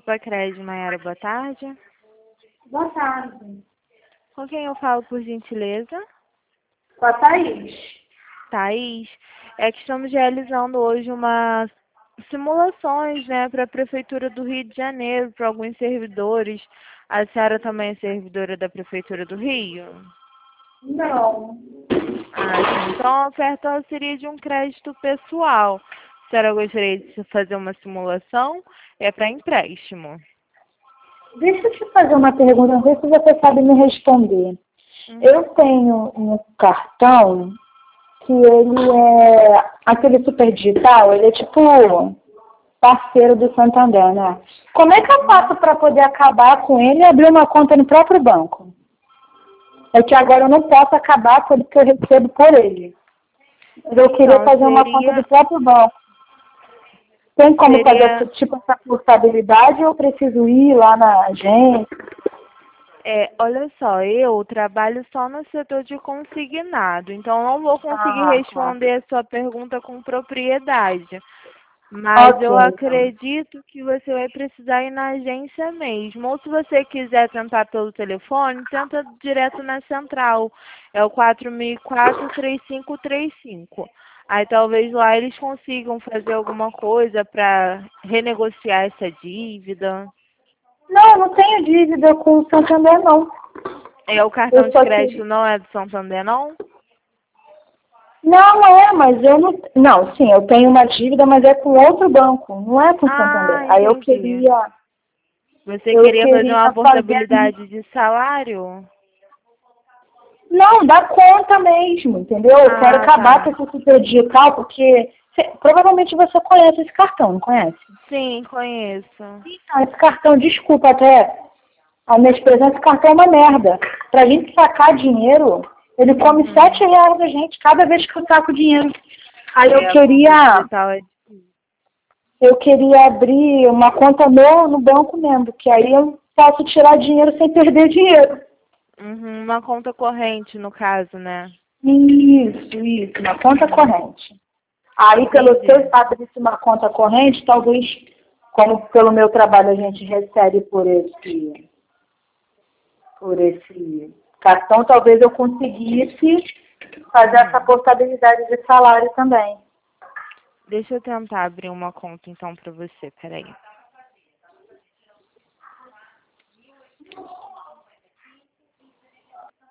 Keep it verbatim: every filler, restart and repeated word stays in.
Sicredi, Maiara, boa tarde. Boa tarde. Com quem eu falo, por gentileza? Com a Thaís. Thaís. É que estamos realizando hoje uma simulações, né, para a Prefeitura do Rio de Janeiro, para alguns servidores. A senhora também é servidora da Prefeitura do Rio? Não. Ah, sim. Então a oferta seria de um crédito pessoal. A senhora gostaria de fazer uma simulação? É para empréstimo. Deixa eu te fazer uma pergunta, não sei se você sabe me responder. Uhum. Eu tenho um cartão que ele é aquele super digital, ele é tipo parceiro do Santander, né? Como é que eu faço para poder acabar com ele e abrir uma conta no próprio banco? É que agora eu não posso acabar com ele que eu recebo por ele. Eu queria Então, fazer uma conta seria, do próprio banco. Tem como fazer seria esse- tipo essa portabilidade ou eu preciso ir lá na agência? é, olha só, eu trabalho só no setor de consignado, então não vou conseguir Ah, tá. responder a sua pergunta com propriedade. Mas Ok, eu então. acredito que você vai precisar ir na agência mesmo. Ou se você quiser tentar pelo telefone, tenta direto na central. É o quatro mil e quatro, três cinco três cinco. Aí talvez lá eles consigam fazer alguma coisa para renegociar essa dívida. Não, não tenho dívida com o Santander, não. É, o cartão Eu de só crédito queria... não é do Santander, não? Não, é, mas eu não... Não, sim, eu tenho uma dívida, mas é com outro banco, não é com o Santander. Ah, Aí eu entendi. queria... Você Eu queria fazer queria uma fazer... portabilidade de salário? Não, dá conta mesmo, entendeu? Eu quero Ah, acabar tá. com esse super digital, porque cê- provavelmente você conhece esse cartão, não conhece? Sim, conheço. Ah, esse cartão, desculpa até a minha expressão, esse cartão é uma merda. Pra gente sacar dinheiro, ele come sete Uhum. reais da gente cada vez que eu saco dinheiro. Aí eu É, a conta queria, digital é difícil. eu queria abrir uma conta no, no banco mesmo, que aí eu posso tirar dinheiro sem perder dinheiro. Uhum, uma conta corrente, no caso, né? Isso, isso, uma conta Uhum. corrente. Aí, pelo se eu Entendi. abrisse uma conta corrente, talvez, como pelo meu trabalho a gente recebe por esse, por esse cartão, talvez eu conseguisse fazer essa Uhum. portabilidade de salário também. Deixa eu tentar abrir uma conta, então, para você. Peraí.